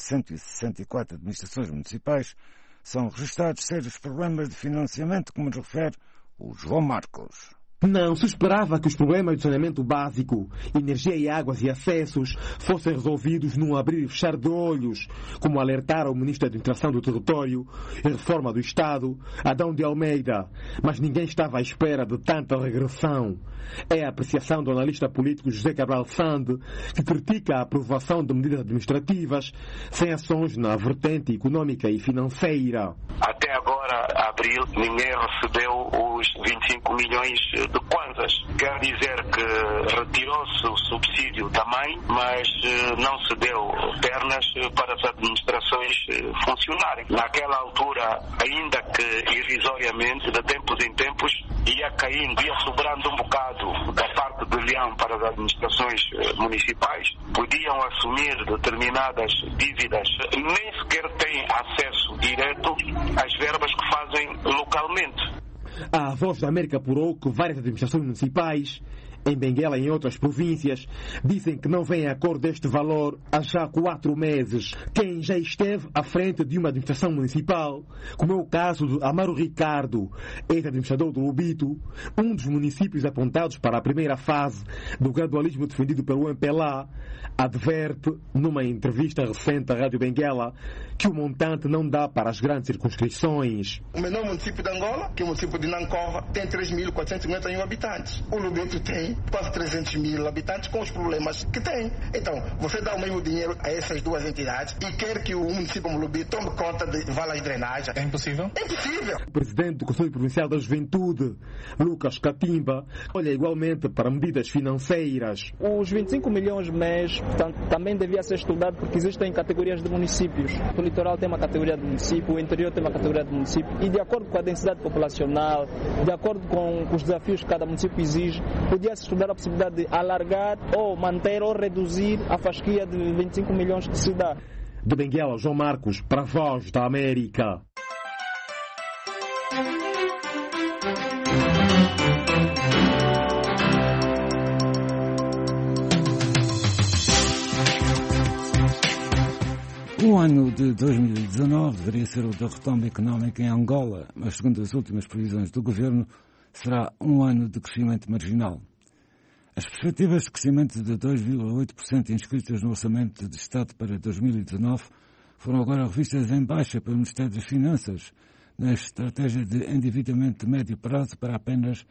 164 administrações municipais, são registrados sérios problemas de financiamento, como nos refere o João Marcos. Não se esperava que os problemas de saneamento básico, energia e águas e acessos fossem resolvidos num abrir e fechar de olhos, como alertara o Ministro da Administração do Território e Reforma do Estado, Adão de Almeida. Mas ninguém estava à espera de tanta regressão. É a apreciação do analista político José Cabral Sande, que critica a aprovação de medidas administrativas sem ações na vertente econômica e financeira. Até agora, abril, ninguém recebeu os 25 milhões de kwanzas. Quer dizer que retirou-se o subsídio também, mas não se deu pernas para as administrações funcionarem. Naquela altura, ainda que irrisoriamente, de tempos em tempos, ia caindo, ia sobrando um bocado da parte de leão para as administrações municipais. Podiam assumir determinadas dívidas, nem sequer têm acesso direto às verbas que fazem localmente. A Voz da América apurou que várias administrações municipais, em Benguela e em outras províncias, dizem que não vêm a cor deste valor há já 4 meses. Quem já esteve à frente de uma administração municipal, como é o caso de Amaro Ricardo, ex-administrador do Lubito, um dos municípios apontados para a primeira fase do gradualismo defendido pelo MPLA, adverte, numa entrevista recente à Rádio Benguela, que o montante não dá para as grandes circunscrições. O menor município de Angola, que é o município de Nancova, tem 3.451 habitantes. O Lubito tem quase 300 mil habitantes com os problemas que tem. Então, você dá o mesmo dinheiro a essas duas entidades e quer que o município como Lubito tome conta de valas de drenagem. É impossível? É impossível. O presidente do Conselho Provincial da Juventude, Lucas Catimba, olha igualmente para medidas financeiras. Os 25 milhões mês também devia ser estudado porque existem categorias de municípios. O litoral tem uma categoria de município, o interior tem uma categoria de município e de acordo com a densidade populacional, de acordo com os desafios que cada município exige, podia-se estudar a possibilidade de alargar ou manter ou reduzir a fasquia de 25 milhões que se dá. De Benguela, João Marcos, para a Voz da América. O ano de 2019 deveria ser o da retoma económica em Angola, mas segundo as últimas previsões do governo, será um ano de crescimento marginal. As perspectivas de crescimento de 2,8% inscritas no Orçamento de Estado para 2019 foram agora revistas em baixa pelo Ministério das Finanças, na estratégia de endividamento de médio prazo para apenas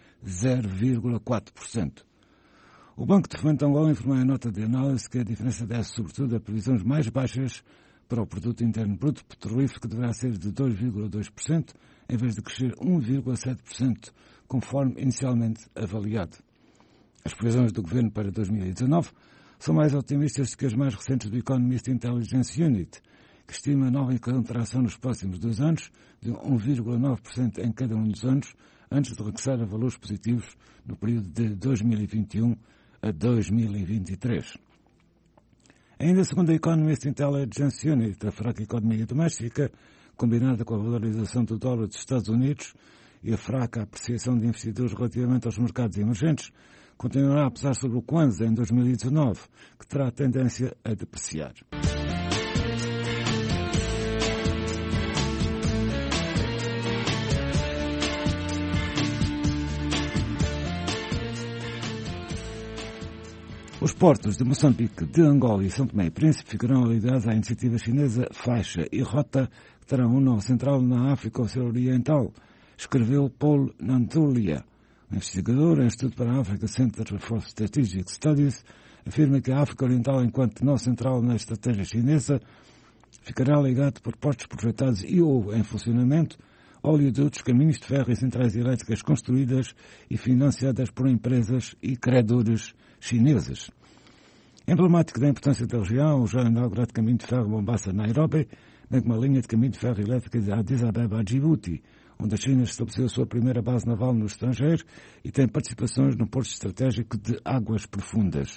0,4%. O Banco de Fomento de Angola informou em nota de análise que a diferença deve sobretudo a previsões mais baixas para o Produto Interno Bruto petrolífero, que deverá ser de 2,2%, em vez de crescer 1,7%, conforme inicialmente avaliado. As previsões do Governo para 2019 são mais otimistas do que as mais recentes do Economist Intelligence Unit, que estima nova contração nos próximos 2 anos de 1,9% em cada um dos anos, antes de regressar a valores positivos no período de 2021 a 2023. Ainda segundo a Economist Intelligence Unit, a fraca economia doméstica, combinada com a valorização do dólar dos Estados Unidos e a fraca apreciação de investidores relativamente aos mercados emergentes, continuará a pesar sobre o Kwanza em 2019, que terá tendência a depreciar. Os portos de Moçambique, de Angola e São Tomé e Príncipe ficarão ligados à iniciativa chinesa Faixa e Rota, que terá um nó central na África Ocidental, escreveu Paul Nantulia. O investigador em Estudo para a África Center for Strategic Studies afirma que a África Oriental, enquanto nó central na estratégia chinesa, ficará ligado por portos projetados e ou em funcionamento, oleodutos, caminhos de ferro e centrais elétricas construídas e financiadas por empresas e credores chineses. Emblemático da importância da região, o já inaugurado caminho de ferro Mombasa-Nairobi, bem como a linha de caminho de ferro elétrica de Addis Abeba a Djibouti, onde a China estabeleceu a sua primeira base naval no estrangeiro e tem participações no porto estratégico de águas profundas.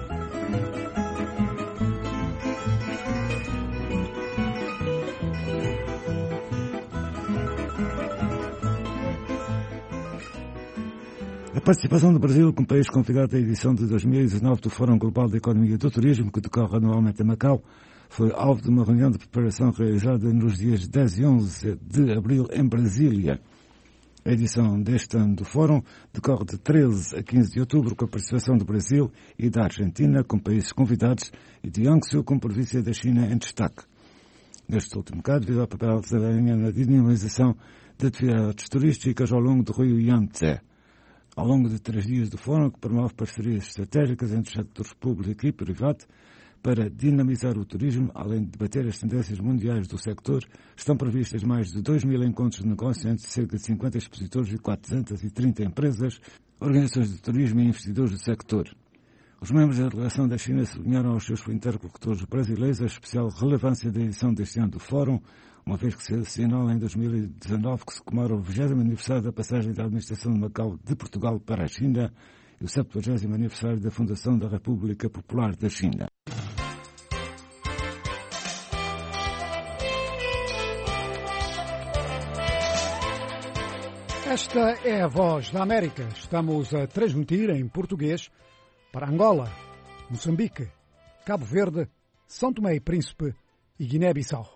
A participação do Brasil como país convidado à edição de 2019 do Fórum Global da Economia do Turismo, que decorre anualmente em Macau, foi alvo de uma reunião de preparação realizada nos dias 10 e 11 de abril em Brasília. A edição deste ano do Fórum decorre de 13 a 15 de outubro com a participação do Brasil e da Argentina como países convidados e de Jiangsu como província da China em destaque. Neste último caso, devido ao papel da cidadania na dinamização de atividades turísticas ao longo do rio Yangtze. Ao longo de 3 dias do Fórum, que promove parcerias estratégicas entre os setores público e privado para dinamizar o turismo, além de debater as tendências mundiais do sector, estão previstas mais de 2.000 encontros de negócio entre cerca de 50 expositores e 430 empresas, organizações de turismo e investidores do sector. Os membros da delegação da China sublinharam aos seus interlocutores brasileiros a especial relevância da edição deste ano do Fórum, uma vez que se assinala em 2019 que se comemora o 20º aniversário da passagem da administração de Macau de Portugal para a China e o 70º aniversário da fundação da República Popular da China. Esta é a Voz da América. Estamos a transmitir em português para Angola, Moçambique, Cabo Verde, São Tomé e Príncipe e Guiné-Bissau.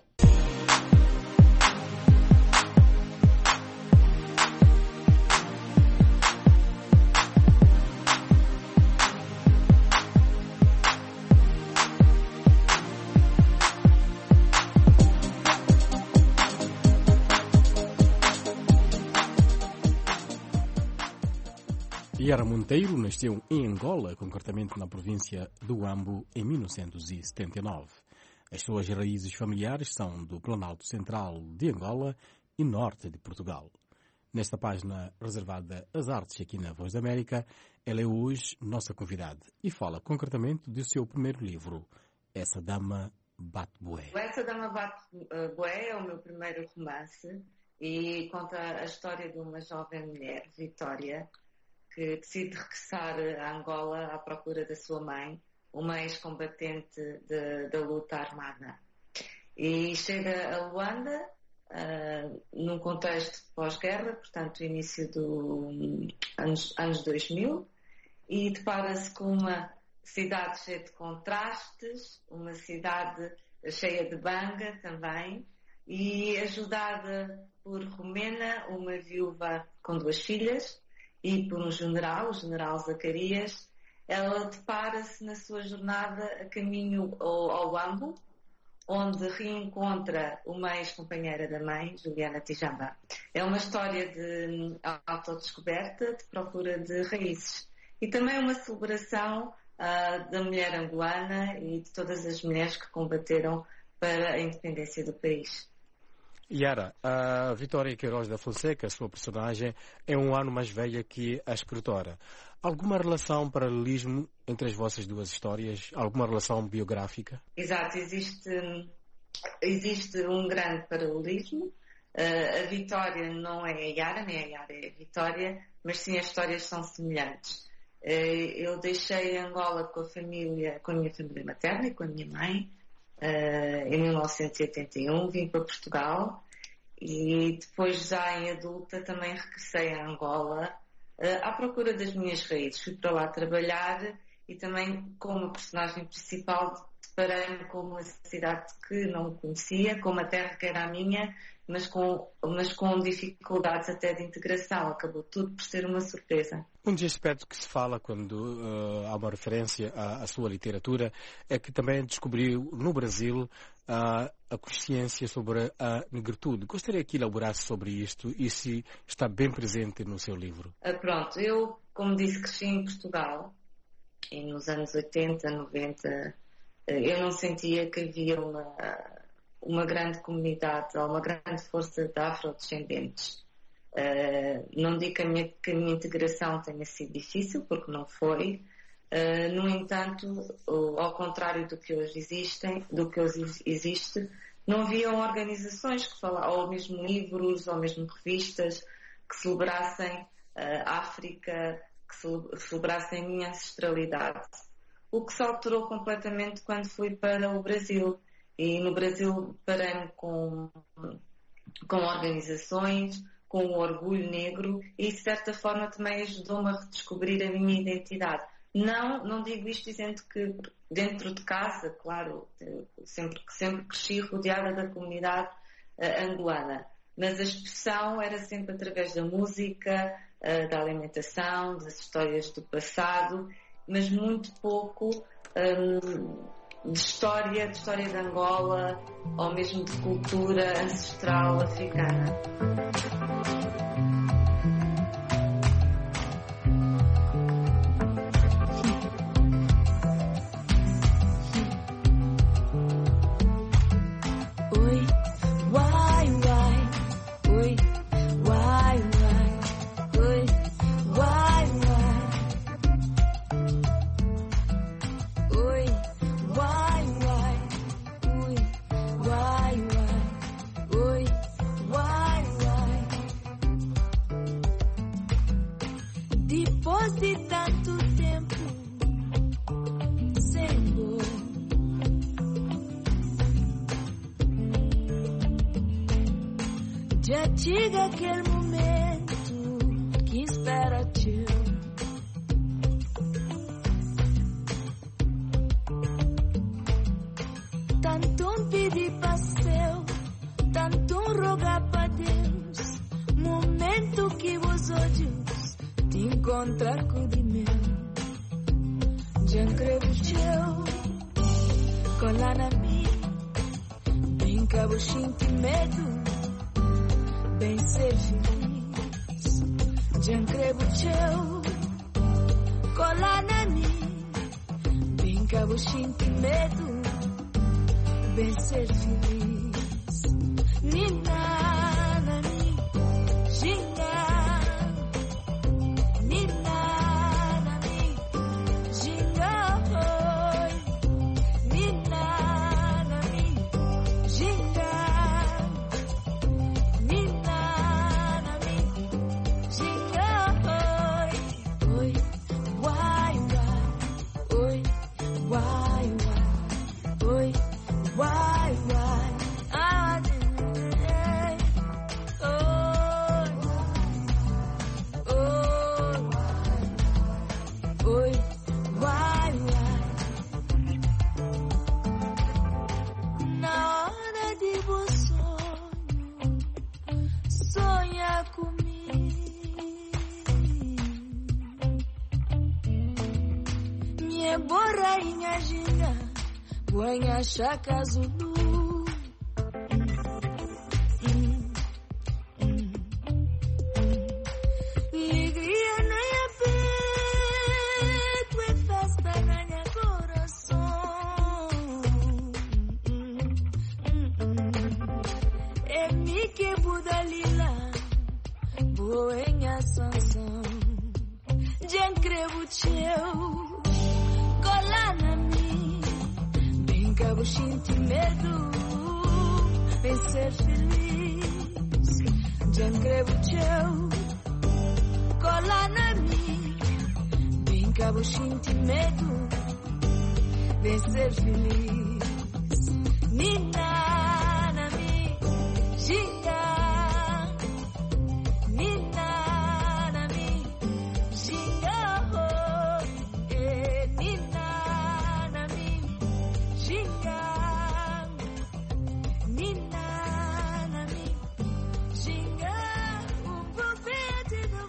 Yara Monteiro nasceu em Angola, concretamente na província do Huambo, em 1979. As suas raízes familiares são do Planalto Central de Angola e Norte de Portugal. Nesta página reservada às artes aqui na Voz da América, ela é hoje nossa convidada e fala concretamente do seu primeiro livro, Essa Dama Bate Bué. Essa Dama Bate Bué é o meu primeiro romance e conta a história de uma jovem mulher, Vitória, que decide regressar a Angola à procura da sua mãe, uma ex-combatente da luta armada. E chega a Luanda, num contexto de pós-guerra, portanto, início dos anos 2000, e depara-se com uma cidade cheia de contrastes, uma cidade cheia de banga também, e ajudada por Romena, uma viúva com 2 filhas, e por um general, o general Zacarias, ela depara-se na sua jornada a caminho ao Huambo, onde reencontra uma ex-companheira da mãe, Juliana Tijamba. É uma história de autodescoberta, de procura de raízes. E também uma celebração da mulher angolana e de todas as mulheres que combateram para a independência do país. Yara, a Vitória Queiroz da Fonseca, a sua personagem, é um ano mais velha que a escritora. Alguma relação, paralelismo entre as vossas duas histórias? Alguma relação biográfica? Exato, existe um grande paralelismo. A Vitória não é a Yara, nem a Yara é a Vitória, mas sim as histórias são semelhantes. Eu deixei Angola com a minha família materna e com a minha mãe em 1981, vim para Portugal e depois já em adulta também regressei a Angola à procura das minhas raízes. Fui para lá trabalhar e também como personagem principal deparei-me com uma cidade que não conhecia, com uma terra que era a minha, mas com dificuldades até de integração. Acabou tudo por ser uma surpresa. Um dos aspectos que se fala quando há uma referência à sua literatura é que também descobriu no Brasil a consciência sobre a negritude. Gostaria que elaborasse sobre isto e se está bem presente no seu livro. Pronto, eu, como disse, cresci em Portugal e nos anos 80, 90, eu não sentia que havia uma grande comunidade ou uma grande força de afrodescendentes. Não digo que a minha integração tenha sido difícil, porque não foi. No entanto, ao contrário do que hoje existe, não haviam organizações que falavam, ou mesmo livros, ou mesmo revistas que celebrassem a África, que celebrassem a minha ancestralidade. O que se alterou completamente quando fui para o Brasil. E no Brasil parei-me com organizações, com o orgulho negro e de certa forma também ajudou-me a redescobrir a minha identidade. Não digo isto dizendo que dentro de casa, claro, sempre cresci rodeada da comunidade angolana, mas a expressão era sempre através da música, da alimentação, das histórias do passado, mas muito pouco de história de Angola ou mesmo de cultura ancestral africana. Já chega aquele momento que espera-te. Tanto pedir para seu, tanto rogar para Deus. Momento que vos olhos te encontrar com o de meu. Já creio eu, colar na mim, bem cabo sinto medo. Bem ser feliz, já creio eu, colar na mim, bem cabo sinto medo, bem ser feliz, nina na mim, ginga, nina na mim, ginga, oi, nina na mim, ginga. Chaka Zulu, alegria na minha peito e festa na minha coração. É mi que Buda lila, boa em ascensão. Já creio teu, colar na mim. Cabo sinto medo, bem ser feliz. Já creio eu, colar na mim, bem Cabo senti medo de ser feliz. Nina na mi ginga, Nina na mi ginga, oh, Nina na mi ginga, Nina na mi ginga, bobete do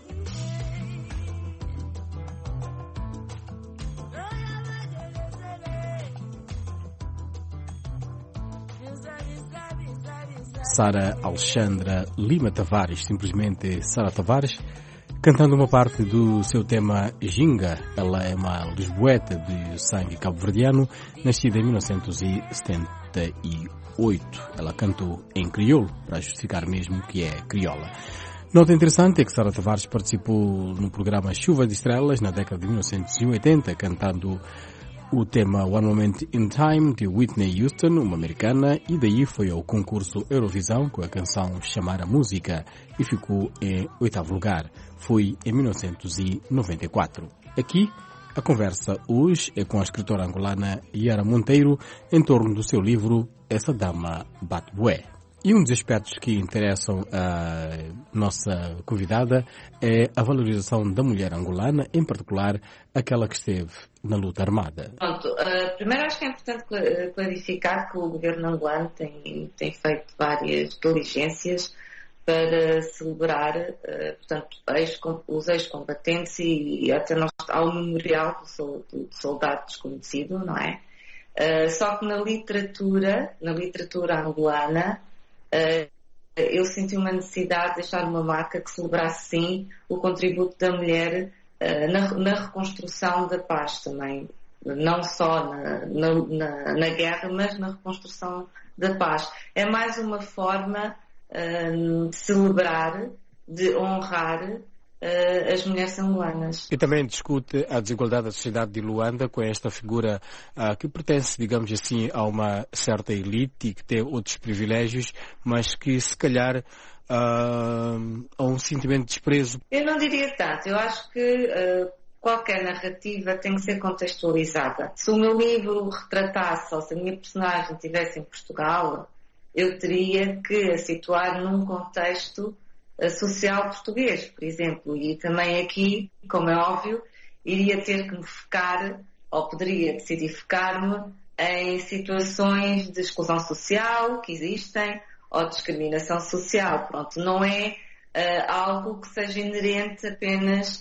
Sara Alexandra Lima Tavares, simplesmente Sara Tavares, cantando uma parte do seu tema Ginga. Ela é uma lisboeta de sangue cabo-verdiano, nascida em 1978. Ela cantou em crioulo, para justificar mesmo que é crioula. Nota interessante é que Sara Tavares participou no programa Chuva de Estrelas na década de 1980, cantando o tema One Moment in Time de Whitney Houston, uma americana, e daí foi ao concurso Eurovisão com a canção Chamar a Música e ficou em 8º lugar. Foi em 1994. Aqui, a conversa hoje é com a escritora angolana Yara Monteiro em torno do seu livro Essa Dama Bate Bué. E um dos aspectos que interessam a nossa convidada é a valorização da mulher angolana, em particular aquela que esteve na luta armada. Pronto, primeiro acho que é importante clarificar que o governo angolano tem feito várias diligências para celebrar, portanto, os ex-combatentes e até há um memorial do soldado desconhecido, não é? Só que na literatura angolana, eu senti uma necessidade de deixar uma marca que celebrasse sim o contributo da mulher na reconstrução da paz também, não só na guerra, mas na reconstrução da paz. É mais uma forma de celebrar, de honrar as mulheres angolanas. E também discute a desigualdade da sociedade de Luanda com esta figura que pertence, digamos assim, a uma certa elite e que tem outros privilégios, mas que se calhar há um sentimento de desprezo. Eu não diria tanto. Eu acho que qualquer narrativa tem que ser contextualizada. Se o meu livro retratasse, ou se a minha personagem estivesse em Portugal, eu teria que a situar num contexto social português, por exemplo, e também aqui, como é óbvio, iria ter que me focar, ou poderia decidir focar-me em situações de exclusão social que existem, ou de discriminação social. Pronto, não é algo que seja inerente apenas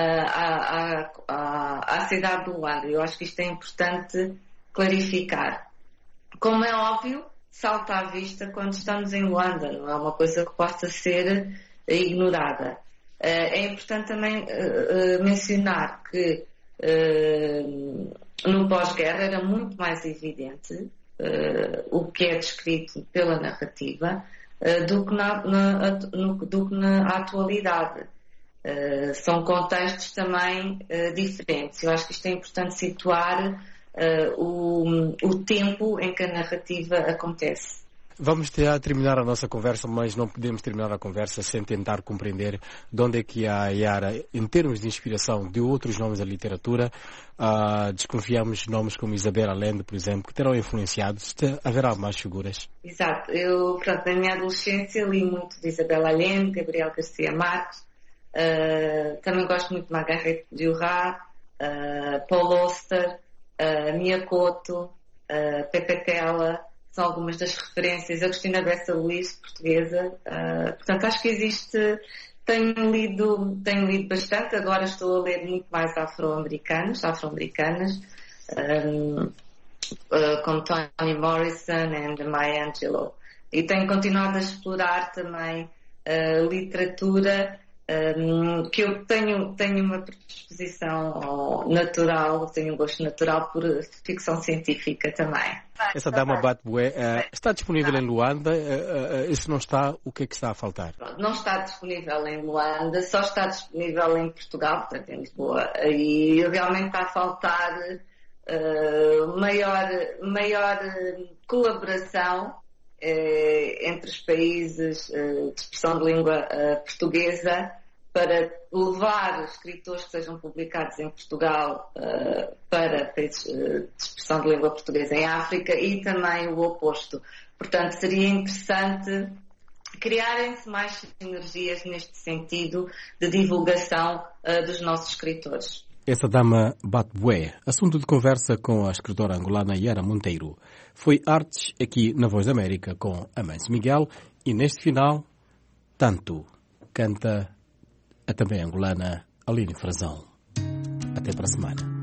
à cidade do Luanda. Eu acho que isto é importante clarificar. Como é óbvio, salta à vista quando estamos em Luanda, não é uma coisa que possa ser ignorada. É importante também mencionar que no pós-guerra era muito mais evidente o que é descrito pela narrativa do que na atualidade. São contextos também diferentes. Eu acho que isto é importante situar o tempo em que a narrativa acontece. Vamos terminar a nossa conversa, mas não podemos terminar a conversa sem tentar compreender de onde é que a Yara, em termos de inspiração de outros nomes da literatura, desconfiamos de nomes como Isabel Allende, por exemplo, que terão influenciado. Haverá mais figuras? Exato. Eu, na minha adolescência, li muito de Isabel Allende, Gabriel Garcia Marques, também gosto muito de Margaret Duras, Paul Auster, Mia Couto, Pepe Tela. São algumas das referências. Agostina Bessa Luís, portuguesa. Portanto, acho que existe... Tenho lido bastante. Agora estou a ler muito mais afro-americanas, como Toni Morrison e Maya Angelou. E tenho continuado a explorar também literatura, que eu tenho uma predisposição natural, tenho um gosto natural por ficção científica também. Essa Dama Bate Bué está disponível em Luanda? Se não está, o que é que está a faltar? Não está disponível em Luanda, só está disponível em Portugal, portanto em Lisboa, e realmente está a faltar maior colaboração entre os países de expressão de língua portuguesa para levar escritores que sejam publicados em Portugal para países de expressão de língua portuguesa em África e também o oposto. Portanto, seria interessante criarem-se mais sinergias neste sentido de divulgação dos nossos escritores. Essa dama bate bué. Assunto de conversa com a escritora angolana Yara Monteiro. Foi Artes aqui na Voz da América com Amâncio Miguel e neste final, tanto canta a também angolana Aline Frazão. Até para a semana.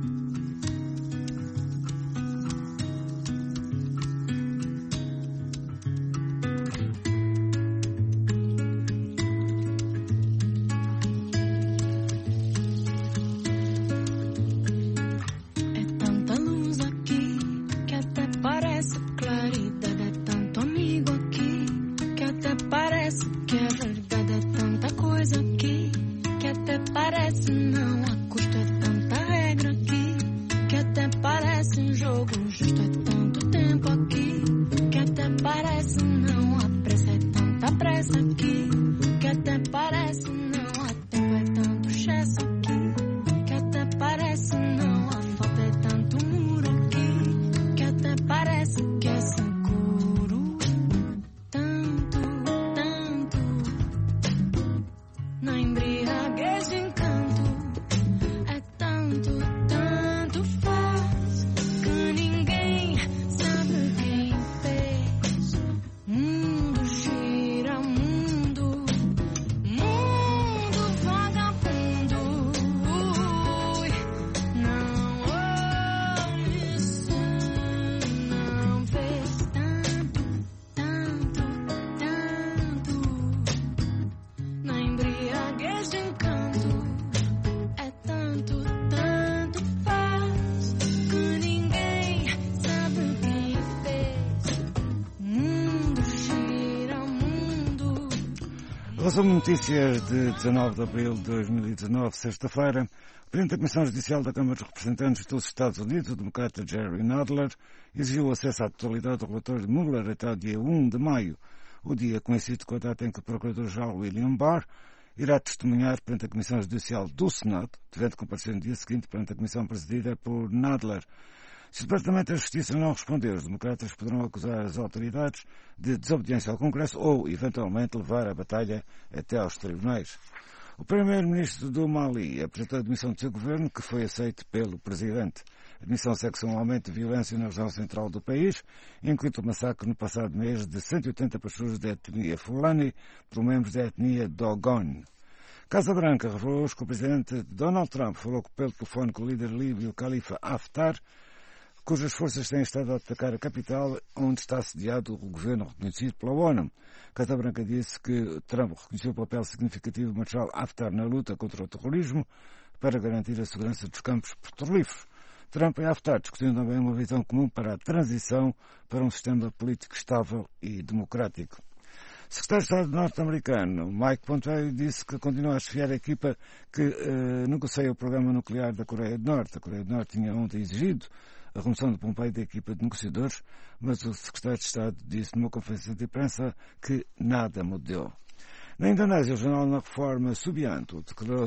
Relação de notícias de 19 de abril de 2019, sexta-feira, o Presidente da Comissão Judicial da Câmara dos Representantes dos Estados Unidos, o democrata Jerry Nadler, exigiu acesso à totalidade do relatório de Mueller até o dia 1 de maio, o dia coincide com a data em que o Procurador-Geral William Barr irá testemunhar perante a Comissão Judicial do Senado, devendo comparecer no dia seguinte perante a Comissão presidida por Nadler. Se o Departamento da Justiça não responder, os democratas poderão acusar as autoridades de desobediência ao Congresso ou, eventualmente, levar a batalha até aos tribunais. O primeiro-ministro do Mali apresentou a demissão do seu governo, que foi aceito pelo presidente. A demissão segue-se um aumento de violência na região central do país, incluindo o massacre no passado mês de 180 pessoas da etnia Fulani por membros da etnia Dogon. Casa Branca revelou hoje que o presidente Donald Trump falou pelo telefone com o líder líbio Khalifa Haftar, cujas forças têm estado a atacar a capital, onde está sediado o governo reconhecido pela ONU. Casa Branca disse que Trump reconheceu o papel significativo do Marshal Haftar na luta contra o terrorismo para garantir a segurança dos campos petrolíferos. Trump e Haftar discutiram também uma visão comum para a transição para um sistema político estável e democrático. O secretário de Estado norte-americano, Mike Pompeo, disse que continua a chefiar a equipa que negocia o programa nuclear da Coreia do Norte. A Coreia do Norte tinha ontem exigido a remoção de Pompeo da equipa de negociadores, mas o secretário de Estado disse numa conferência de imprensa que nada mudou. Na Indonésia, o jornal Na Reforma, Subianto,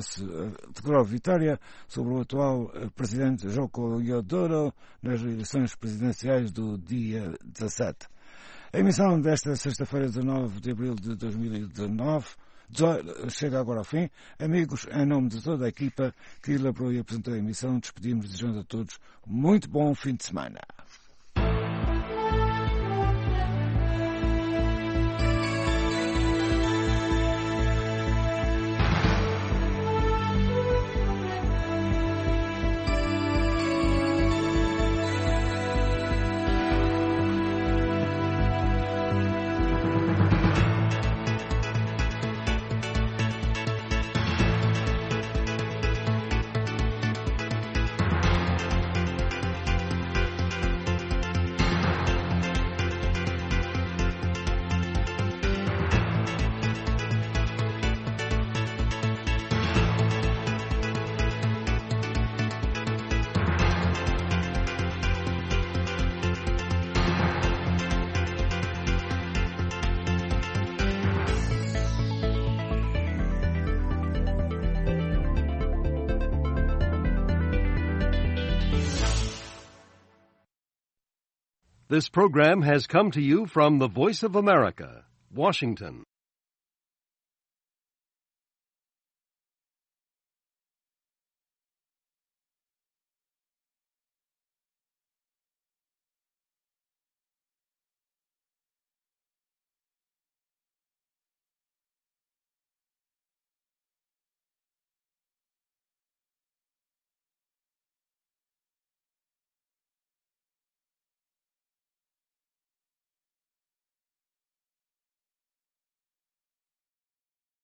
declarou vitória sobre o atual presidente Joko Widodo nas eleições presidenciais do dia 17. A emissão desta sexta-feira, 19 de abril de 2019, chega agora ao fim. Amigos, em nome de toda a equipa que elaborou e apresentou a emissão, despedimos desejando a todos um muito bom fim de semana. This program has come to you from the Voice of America, Washington.